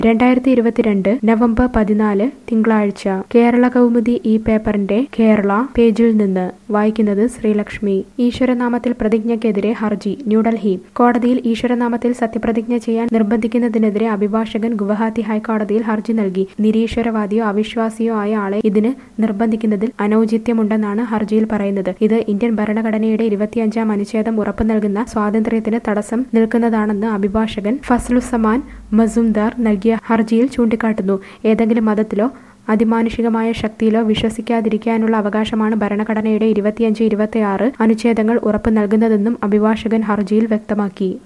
2022 November 14 തിങ്കളാഴ്ച കേരള കൗമുദി ഈ പേപ്പറിന്റെ കേരള പേജിൽ നിന്ന് വായിക്കുന്നത് ശ്രീലക്ഷ്മി. ഈശ്വരനാമത്തിൽ പ്രതിജ്ഞയ്ക്കെതിരെ ഹർജി ന്യൂഡൽഹി. കോടതിയിൽ ഈശ്വരനാമത്തിൽ സത്യപ്രതിജ്ഞ ചെയ്യാൻ നിർബന്ധിക്കുന്നതിനെതിരെ അഭിഭാഷകൻ ഗുവാഹത്തി ഹൈക്കോടതിയിൽ ഹർജി നൽകി. നിരീശ്വരവാദിയോ അവിശ്വാസിയോ ആയ ആളെ ഇതിന് നിർബന്ധിക്കുന്നതിൽ അനൌചിത്യമുണ്ടെന്നാണ് ഹർജിയിൽ പറയുന്നത്. ഇത് ഇന്ത്യൻ ഭരണഘടനയുടെ 25-ാം അനുച്ഛേദം ഉറപ്പു നൽകുന്ന സ്വാതന്ത്ര്യത്തിന് തടസ്സം നിൽക്കുന്നതാണെന്ന് അഭിഭാഷകൻ ഫസലുസ്സമാൻ മസുംദാർ നൽകിയ ഹർജിയിൽ ചൂണ്ടിക്കാട്ടുന്നു. ഏതെങ്കിലും മതത്തിലോ അതിമാനുഷികമായ ശക്തിയിലോ വിശ്വസിക്കാതിരിക്കാനുള്ള അവകാശമാണ് ഭരണഘടനയുടെ 25, 26 അനുച്ഛേദങ്ങൾ ഉറപ്പു നൽകുന്നതെന്നും അഭിഭാഷകൻ ഹർജിയിൽ വ്യക്തമാക്കി.